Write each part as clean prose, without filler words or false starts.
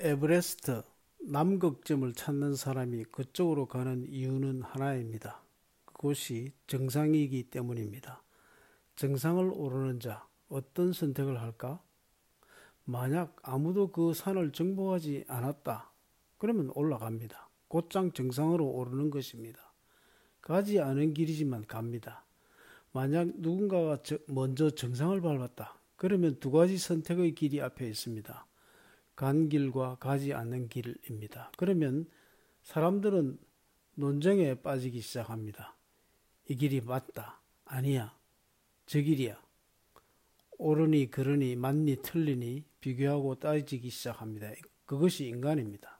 에베레스트 남극점을 찾는 사람이 그쪽으로 가는 이유는 하나입니다. 그곳이 정상이기 때문입니다. 정상을 오르는 자, 어떤 선택을 할까? 만약 아무도 그 산을 정복하지 않았다. 그러면 올라갑니다. 곧장 정상으로 오르는 것입니다. 가지 않은 길이지만 갑니다. 만약 누군가가 먼저 정상을 밟았다. 그러면 두 가지 선택의 길이 앞에 있습니다. 간 길과 가지 않는 길입니다. 그러면 사람들은 논쟁에 빠지기 시작합니다. 이 길이 맞다. 아니야. 저 길이야. 옳으니 그러니 맞니 틀리니 비교하고 따지기 시작합니다. 그것이 인간입니다.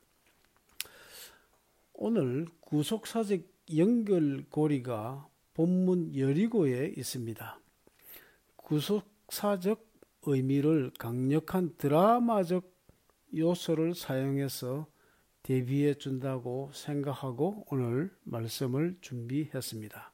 오늘 구속사적 연결고리가 본문 여리고에 있습니다. 구속사적 의미를 강력한 드라마적 요소를 사용해서 대비해 준다고 생각하고 오늘 말씀을 준비했습니다.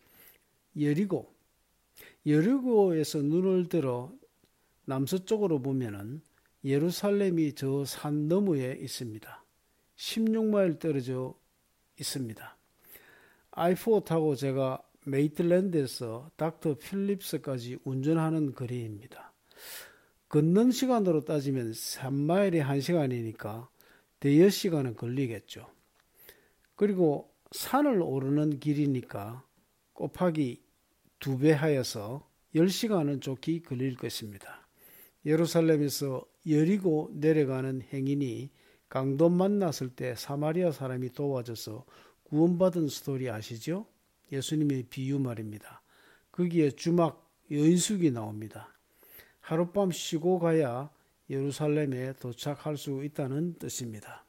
여리고에서 눈을 들어 남서쪽으로 보면은 예루살렘이 저 산 너머에 있습니다. 16마일 떨어져 있습니다. I4 타고 제가 메이틀랜드에서 닥터 필립스까지 운전하는 거리입니다. 걷는 시간으로 따지면 3마일에 1시간이니까 대여 시간은 걸리겠죠. 그리고 산을 오르는 길이니까 곱하기 2배 하여서 10시간은 좋게 걸릴 것입니다. 예루살렘에서 여리고 내려가는 행인이 강도 만났을 때 사마리아 사람이 도와줘서 구원받은 스토리 아시죠? 예수님의 비유 말입니다. 거기에 주막 여인숙이 나옵니다. 하룻밤 쉬고 가야 예루살렘에 도착할 수 있다는 뜻입니다.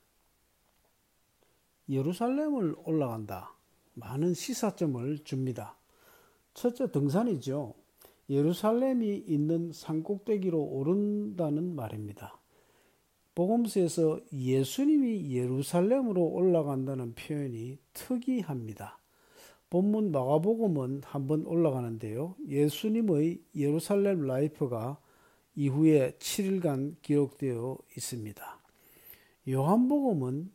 예루살렘을 올라간다. 많은 시사점을 줍니다. 첫째, 등산이죠. 예루살렘이 있는 산꼭대기로 오른다는 말입니다. 복음서에서 예수님이 예루살렘으로 올라간다는 표현이 특이합니다. 본문 마가복음은 한번 올라가는데요. 예수님의 예루살렘 라이프가 이후에 7일간 기록되어 있습니다. 요한복음은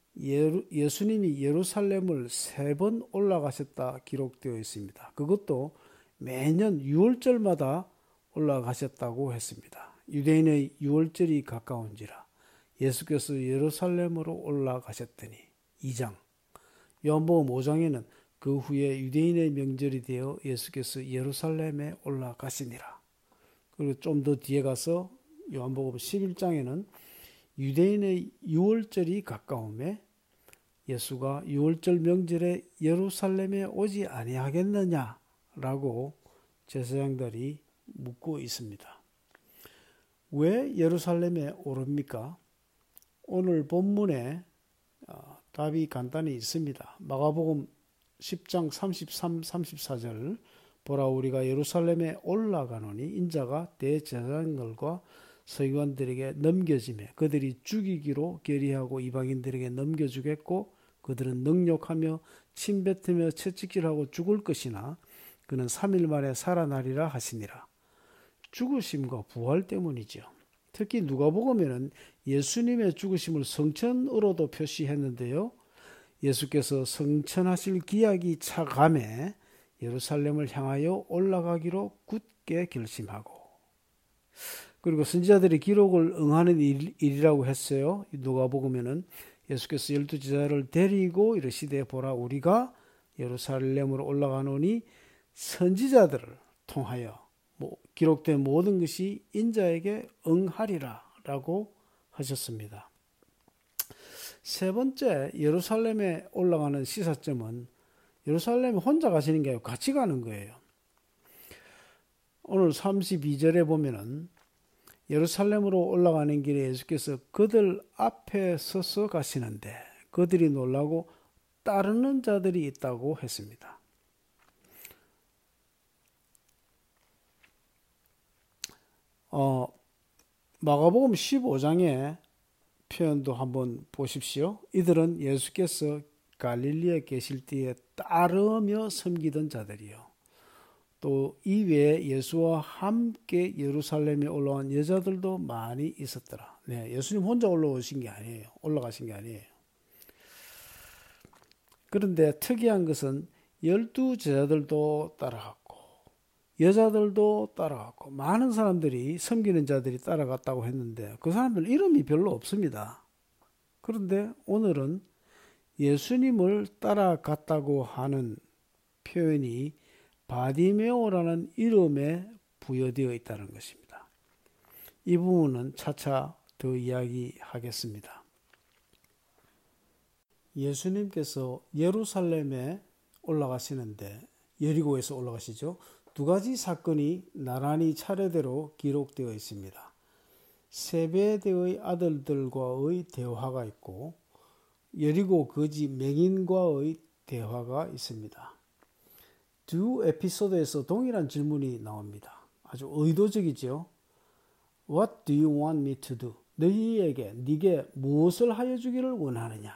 예수님이 예루살렘을 3번 올라가셨다 기록되어 있습니다. 그것도 매년 6월절마다 올라가셨다고 했습니다. 유대인의 6월절이 가까운지라 예수께서 예루살렘으로 올라가셨더니 2장. 요한복음 5장에는 그 후에 유대인의 명절이 되어 예수께서 예루살렘에 올라가시니라. 그리고 좀 더 뒤에 가서 요한복음 11장에는 유대인의 6월절이 가까움에 예수가 6월절 명절에 예루살렘에 오지 아니하겠느냐라고 제사장들이 묻고 있습니다. 왜 예루살렘에 오릅니까? 오늘 본문에 답이 간단히 있습니다. 마가복음 10장 33, 34절 보라 우리가 예루살렘에 올라가노니 인자가 대제사장들과 서기관들에게 넘겨지매 그들이 죽이기로 결의하고 이방인들에게 넘겨주겠고 그들은 능욕하며 침뱉으며 채찍질하고 죽을 것이나 그는 3일 만에 살아나리라 하시니라. 죽으심과 부활 때문이죠. 특히 누가복음에는 예수님의 죽으심을 성천으로도 표시했는데요. 예수께서 성천하실 기약이 차감해 예루살렘을 향하여 올라가기로 굳게 결심하고 그리고 선지자들의 기록을 응하는 일이라고 했어요. 누가복음에는 예수께서 12제자를 데리고 이르시되 보라 우리가 예루살렘으로 올라가노니 선지자들을 통하여 기록된 모든 것이 인자에게 응하리라 라고 하셨습니다. 세 번째 예루살렘에 올라가는 시사점은 예루살렘에 혼자 가시는 게 아니고 같이 가는 거예요. 오늘 32절에 보면은 예루살렘으로 올라가는 길에 예수께서 그들 앞에 서서 가시는데 그들이 놀라고 따르는 자들이 있다고 했습니다. 마가복음 15장의 표현도 한번 보십시오. 이들은 예수께서 갈릴리에 계실 때에 따르며 섬기던 자들이요. 또 이외에 예수와 함께 예루살렘에 올라온 여자들도 많이 있었더라. 네, 예수님 혼자 올라가신 게 아니에요. 그런데 특이한 것은 12 제자들도 따라갔고 여자들도 따라갔고 많은 사람들이 섬기는 자들이 따라갔다고 했는데 그 사람들 이름이 별로 없습니다. 그런데 오늘은 예수님을 따라갔다고 하는 표현이 바디메오라는 이름에 부여되어 있다는 것입니다. 이 부분은 차차 더 이야기하겠습니다. 예수님께서 예루살렘에 올라가시는데 여리고에서 올라가시죠. 두 가지 사건이 나란히 차례대로 기록되어 있습니다. 세베대의 아들들과의 대화가 있고 여리고 거지 맹인과의 대화가 있습니다. 두 에피소드에서 동일한 질문이 나옵니다. 아주 의도적이죠. What do you want me to do? 너희에게 네게 무엇을 하여 주기를 원하느냐?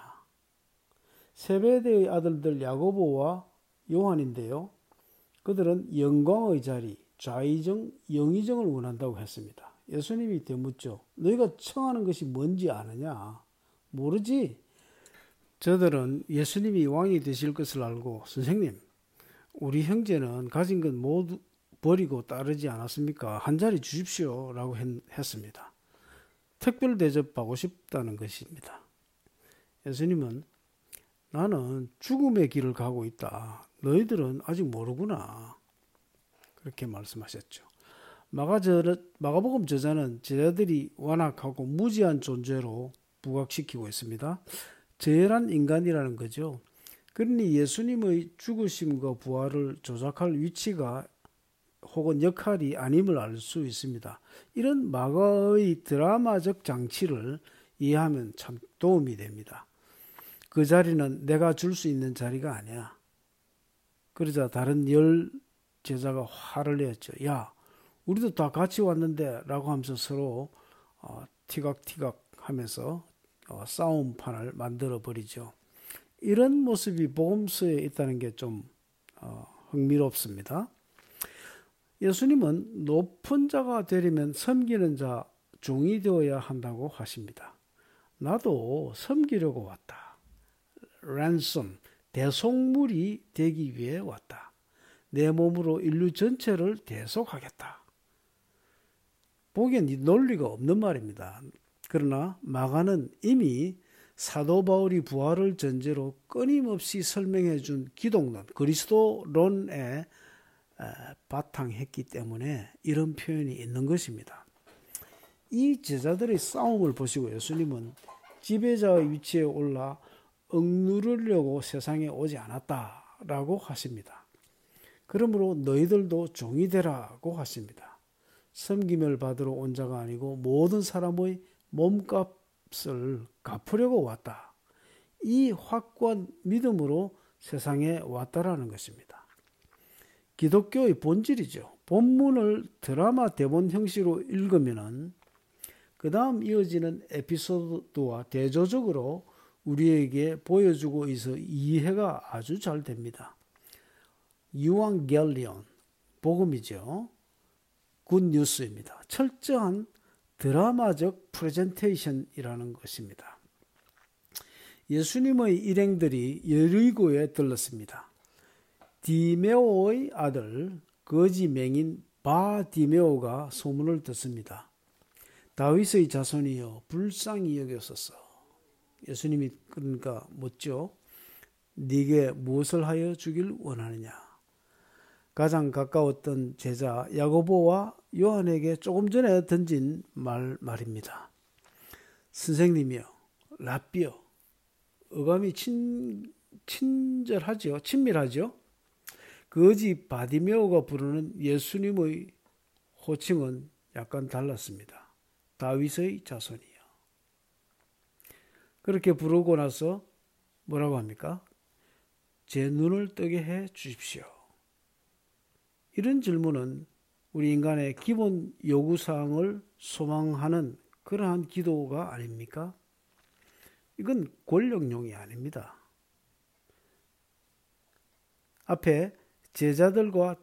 세베대의 아들들 야고보와 요한인데요. 그들은 영광의 자리, 좌의정, 영의정을 원한다고 했습니다. 예수님이 되묻죠. 너희가 청하는 것이 뭔지 아느냐? 모르지? 저들은 예수님이 왕이 되실 것을 알고 선생님, 우리 형제는 가진 것 모두 버리고 따르지 않았습니까? 한 자리 주십시오 라고 했습니다. 특별 대접하고 싶다는 것입니다. 예수님은 나는 죽음의 길을 가고 있다. 너희들은 아직 모르구나. 그렇게 말씀하셨죠. 마가복음 저자는 제자들이 완악하고 무지한 존재로 부각시키고 있습니다. 저열한 인간이라는 거죠. 그러니 예수님의 죽으심과 부활을 조작할 위치가 혹은 역할이 아님을 알 수 있습니다. 이런 마가의 드라마적 장치를 이해하면 참 도움이 됩니다. 그 자리는 내가 줄 수 있는 자리가 아니야. 그러자 다른 10 제자가 화를 내었죠. 야, 우리도 다 같이 왔는데 라고 하면서 서로 티각티각 하면서 싸움판을 만들어 버리죠. 이런 모습이 복음서에 있다는 게 좀 흥미롭습니다. 예수님은 높은 자가 되려면 섬기는 자, 종이 되어야 한다고 하십니다. 나도 섬기려고 왔다. ransom, 대속물이 되기 위해 왔다. 내 몸으로 인류 전체를 대속하겠다. 보기엔 논리가 없는 말입니다. 그러나 마가는 이미 사도 바울이 부활을 전제로 끊임없이 설명해 준 기독론, 그리스도론에 바탕했기 때문에 이런 표현이 있는 것입니다. 이 제자들의 싸움을 보시고 예수님은 지배자의 위치에 올라 억누르려고 세상에 오지 않았다라고 하십니다. 그러므로 너희들도 종이 되라고 하십니다. 섬김을 받으러 온 자가 아니고 모든 사람의 몸값을 갚으려고 왔다. 이 확고한 믿음으로 세상에 왔다라는 것입니다. 기독교의 본질이죠. 본문을 드라마 대본 형식으로 읽으면은 그 다음 이어지는 에피소드와 대조적으로 우리에게 보여주고 있어 이해가 아주 잘 됩니다. 유앙겔리온, 복음이죠. 굿뉴스입니다. 철저한 드라마적 프레젠테이션이라는 것입니다. 예수님의 일행들이 여리고에 들렀습니다. 디메오의 아들 거지 맹인 바디메오가 소문을 듣습니다. 다윗의 자손이여 불쌍히 여기소서. 예수님이 그러니까 묻죠. 네게 무엇을 하여 주길 원하느냐. 가장 가까웠던 제자 야고보와 요한에게 조금 전에 던진 말입니다. 선생님이여, 랍비여. 어감이 친밀하죠. 거지 바디메오가 부르는 예수님의 호칭은 약간 달랐습니다. 다윗의 자손이요. 그렇게 부르고 나서 뭐라고 합니까? 제 눈을 뜨게 해 주십시오. 이런 질문은 우리 인간의 기본 요구사항을 소망하는 그러한 기도가 아닙니까? 이건 권력용이 아닙니다. 앞에 제자들과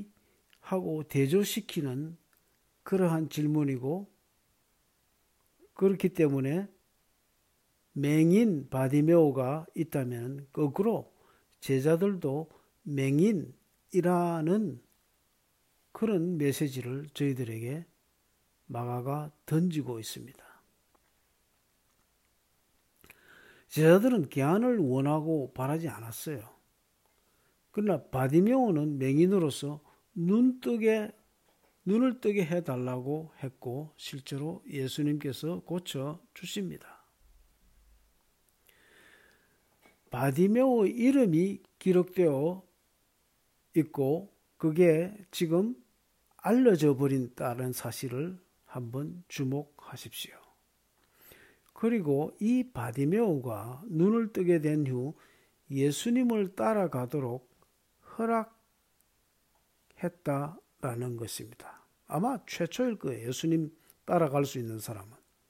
대비하고 대조시키는 그러한 질문이고 그렇기 때문에 맹인 바디메오가 있다면 거꾸로 제자들도 맹인이라는 그런 메시지를 저희들에게 마가가 던지고 있습니다. 제자들은 개안을 원하고 바라지 않았어요. 그러나 바디메오는 맹인으로서 눈을 뜨게 해달라고 했고 실제로 예수님께서 고쳐주십니다. 바디메오 이름이 기록되어 있고 그게 지금 알려져 버린다는 사실을 한번 주목하십시오. 그리고 이 바디메오가 눈을 뜨게 된 후 예수님을 따라가도록 허락했다라는 것입니다. 아마 최초일 거예요. 예수님 따라갈 수 있는 사람은.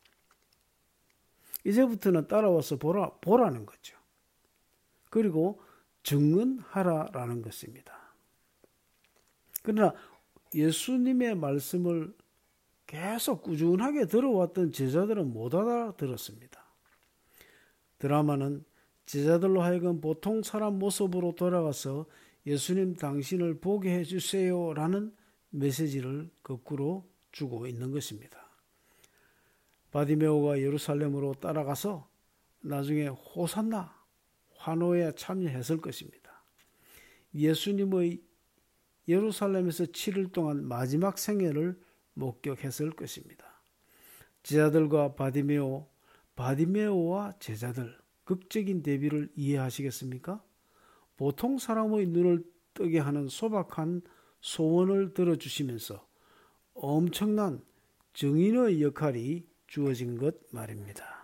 이제부터는 따라와서 보라는 거죠. 그리고 증언하라라는 것입니다. 그러나 예수님의 말씀을 계속 꾸준하게 들어왔던 제자들은 못 알아들었습니다. 드라마는 제자들로 하여금 보통 사람 모습으로 돌아가서 예수님 당신을 보게 해주세요 라는 메시지를 거꾸로 주고 있는 것입니다. 바디메오가 예루살렘으로 따라가서 나중에 호산나 환호에 참여했을 것입니다. 예수님의 예루살렘에서 7일 동안 마지막 생애를 목격했을 것입니다. 제자들과 바디메오와 제자들, 극적인 대비를 이해하시겠습니까? 보통 사람의 눈을 뜨게 하는 소박한 소원을 들어주시면서 엄청난 증인의 역할이 주어진 것 말입니다.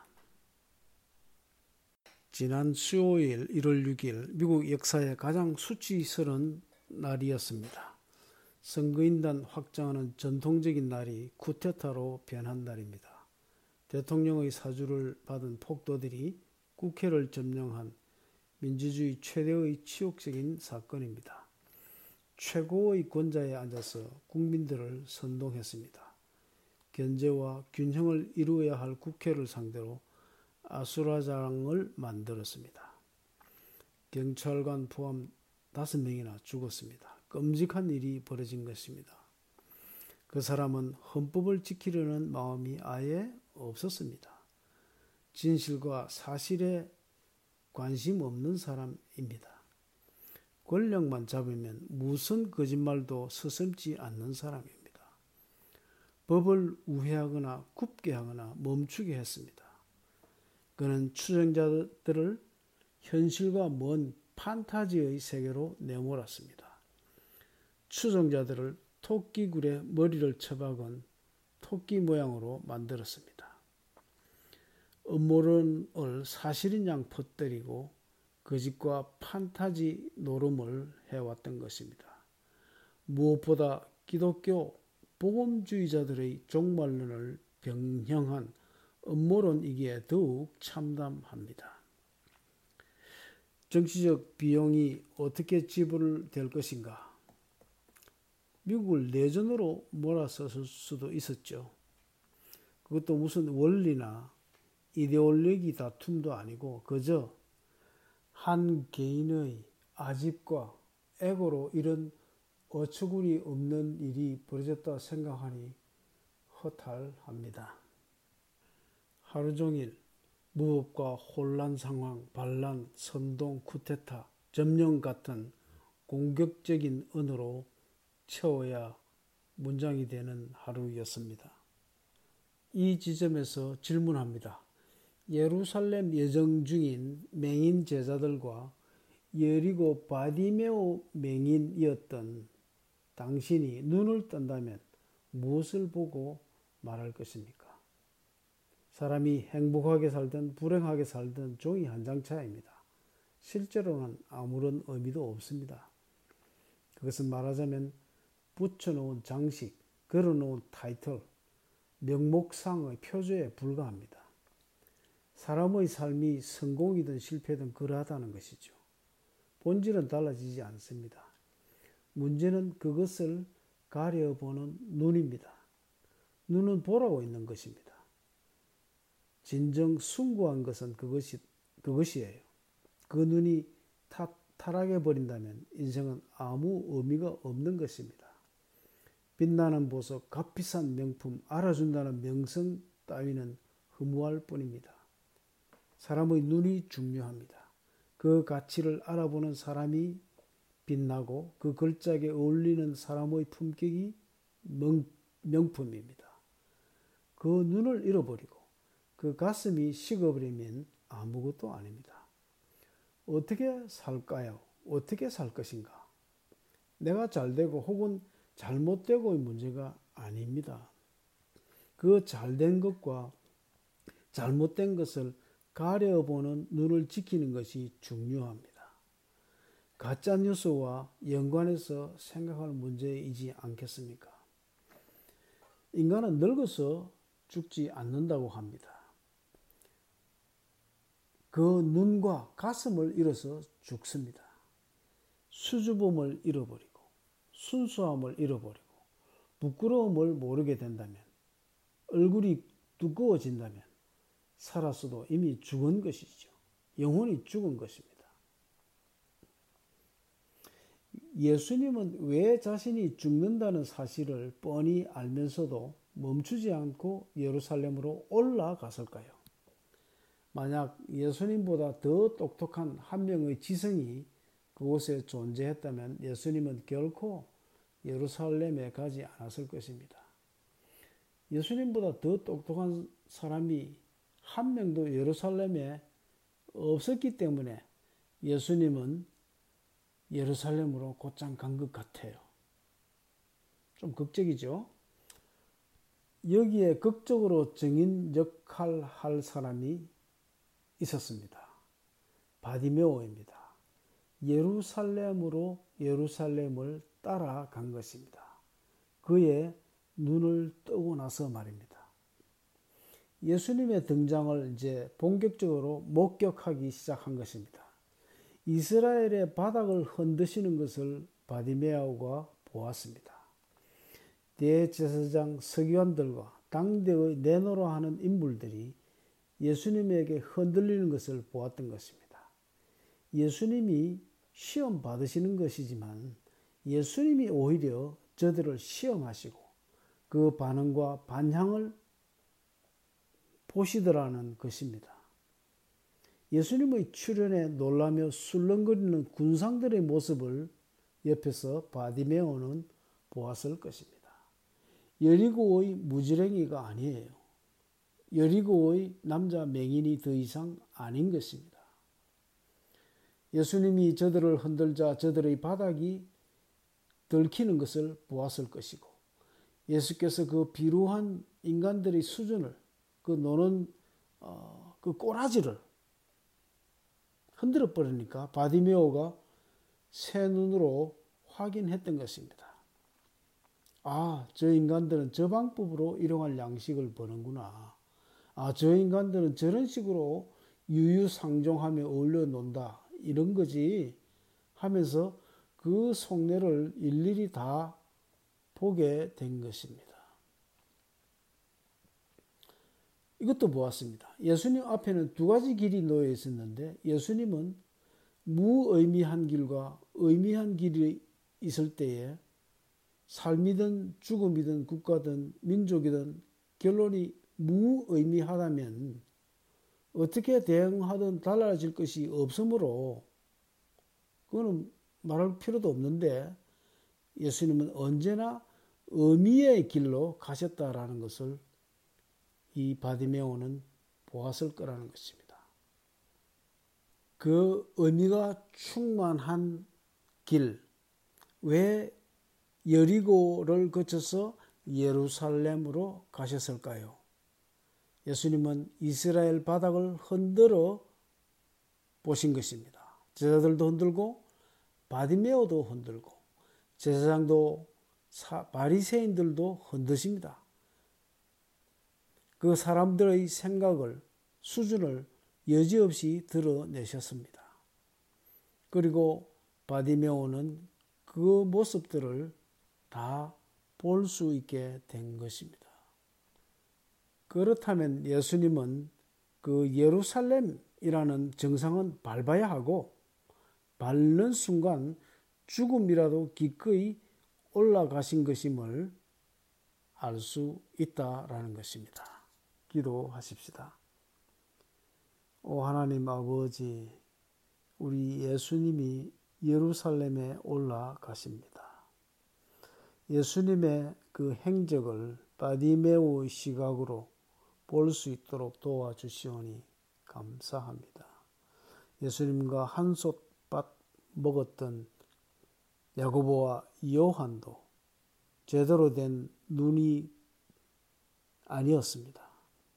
지난 수요일 1월 6일 미국 역사의 가장 수치스러운 날이었습니다. 선거인단 확장하는 전통적인 날이 쿠데타로 변한 날입니다. 대통령의 사주를 받은 폭도들이 국회를 점령한 민주주의 최대의 치욕적인 사건입니다. 최고의 권좌에 앉아서 국민들을 선동했습니다. 견제와 균형을 이루어야 할 국회를 상대로 아수라장을 만들었습니다. 경찰관 포함 5명이나 죽었습니다. 끔찍한 일이 벌어진 것입니다. 그 사람은 헌법을 지키려는 마음이 아예 없었습니다. 진실과 사실에 관심 없는 사람입니다. 권력만 잡으면 무슨 거짓말도 서슴지 않는 사람입니다. 법을 우회하거나 굽게 하거나 멈추게 했습니다. 그는 추종자들을 현실과 먼 판타지의 세계로 내몰았습니다. 추종자들을 토끼굴에 머리를 쳐박은 토끼 모양으로 만들었습니다. 음모론을 사실인 양 퍼뜨리고 거짓과 판타지 노름을 해왔던 것입니다. 무엇보다 기독교 복음주의자들의 종말론을 병형한 음모론이기에 더욱 참담합니다. 정치적 비용이 어떻게 지불될 것인가? 미국을 내전으로 몰아섰을 수도 있었죠. 그것도 무슨 원리나 이데올로기 다툼도 아니고 그저 한 개인의 아집과 에고로 이런 어처구니 없는 일이 벌어졌다 생각하니 허탈합니다. 하루 종일 무법과 혼란 상황, 반란, 선동, 쿠데타, 점령 같은 공격적인 언어로 채워야 문장이 되는 하루였습니다. 이 지점에서 질문합니다. 예루살렘 여정 중인 맹인 제자들과 여리고 바디메오 맹인이었던 당신이 눈을 뜬다면 무엇을 보고 말할 것입니까? 사람이 행복하게 살든 불행하게 살든 종이 한 장 차이입니다. 실제로는 아무런 의미도 없습니다. 그것은 말하자면 붙여놓은 장식, 걸어놓은 타이틀, 명목상의 표제에 불과합니다. 사람의 삶이 성공이든 실패든 그러하다는 것이죠. 본질은 달라지지 않습니다. 문제는 그것을 가려보는 눈입니다. 눈은 보라고 있는 것입니다. 진정 숭고한 것은 그것이에요. 그 눈이 타락해 버린다면 인생은 아무 의미가 없는 것입니다. 빛나는 보석, 값비싼 명품, 알아준다는 명성 따위는 허무할 뿐입니다. 사람의 눈이 중요합니다. 그 가치를 알아보는 사람이 빛나고 그 걸작에 어울리는 사람의 품격이 명품입니다. 그 눈을 잃어버리고 그 가슴이 식어버리면 아무것도 아닙니다. 어떻게 살까요? 어떻게 살 것인가? 내가 잘되고 혹은 잘못되고의 문제가 아닙니다. 그 잘된 것과 잘못된 것을 가려보는 눈을 지키는 것이 중요합니다. 가짜 뉴스와 연관해서 생각할 문제이지 않겠습니까? 인간은 늙어서 죽지 않는다고 합니다. 그 눈과 가슴을 잃어서 죽습니다. 수줍음을 잃어버리고 순수함을 잃어버리고 부끄러움을 모르게 된다면, 얼굴이 두꺼워진다면 살았어도 이미 죽은 것이죠. 영혼이 죽은 것입니다. 예수님은 왜 자신이 죽는다는 사실을 뻔히 알면서도 멈추지 않고 예루살렘으로 올라갔을까요? 만약 예수님보다 더 똑똑한 한 명의 지성이 그곳에 존재했다면 예수님은 결코 예루살렘에 가지 않았을 것입니다. 예수님보다 더 똑똑한 사람이 한 명도 예루살렘에 없었기 때문에 예수님은 예루살렘으로 곧장 간 것 같아요. 좀 극적이죠? 여기에 극적으로 증인 역할을 할 사람이 있었습니다. 바디메오입니다. 예루살렘으로 예루살렘을 따라간 것입니다. 그의 눈을 뜨고 나서 말입니다. 예수님의 등장을 이제 본격적으로 목격하기 시작한 것입니다. 이스라엘의 바닥을 흔드시는 것을 바디메오가 보았습니다. 대제사장 서기관들과 당대의 내노라 하는 인물들이 예수님에게 흔들리는 것을 보았던 것입니다. 예수님이 시험 받으시는 것이지만 예수님이 오히려 저들을 시험하시고 그 반응과 반향을 보시더라는 것입니다. 예수님의 출현에 놀라며 술렁거리는 군상들의 모습을 옆에서 바디메오는 보았을 것입니다. 여리고의 무지랭이가 아니에요. 여리고의 남자 맹인이 더 이상 아닌 것입니다. 예수님이 저들을 흔들자 저들의 바닥이 들키는 것을 보았을 것이고, 예수께서 그 비루한 인간들의 수준을, 그 노는 그 꼬라지를 흔들어 버리니까 바디메오가 새 눈으로 확인했던 것입니다. 아, 저 인간들은 저 방법으로 일용할 양식을 버는구나. 아, 저 인간들은 저런 식으로 유유상종하며 어울려 논다. 이런 거지 하면서 그 속내를 일일이 다 보게 된 것입니다. 이것도 보았습니다. 예수님 앞에는 두 가지 길이 놓여 있었는데 예수님은 무의미한 길과 의미한 길이 있을 때에 삶이든 죽음이든 국가든 민족이든 결론이 무의미하다면 어떻게 대응하든 달라질 것이 없으므로 그거는 말할 필요도 없는데 예수님은 언제나 의미의 길로 가셨다라는 것을 이 바디메오는 보았을 거라는 것입니다. 그 의미가 충만한 길, 왜 여리고를 거쳐서 예루살렘으로 가셨을까요? 예수님은 이스라엘 바닥을 흔들어 보신 것입니다. 제자들도 흔들고 바디메오도 흔들고 제사장도 바리새인들도 흔드십니다. 그 사람들의 생각을, 수준을 여지없이 드러내셨습니다. 그리고 바디메오는 그 모습들을 다 볼 수 있게 된 것입니다. 그렇다면 예수님은 그 예루살렘이라는 정상은 밟아야 하고 밟는 순간 죽음이라도 기꺼이 올라가신 것임을 알 수 있다라는 것입니다. 기도하십시다. 오 하나님 아버지, 우리 예수님이 예루살렘에 올라가십니다. 예수님의 그 행적을 바디메오의 시각으로 볼 수 있도록 도와주시오니 감사합니다. 예수님과 한솥밥 먹었던 야고보와 요한도 제대로 된 눈이 아니었습니다.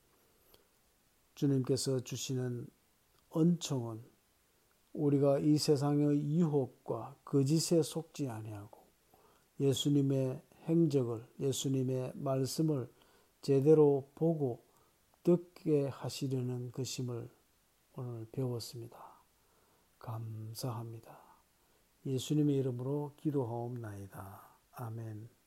주님께서 주시는 은총은 우리가 이 세상의 유혹과 거짓에 속지 아니하고 예수님의 행적을, 예수님의 말씀을 제대로 보고 듣게 하시려는 것임을 오늘 배웠습니다. 감사합니다. 예수님의 이름으로 기도하옵나이다. 아멘.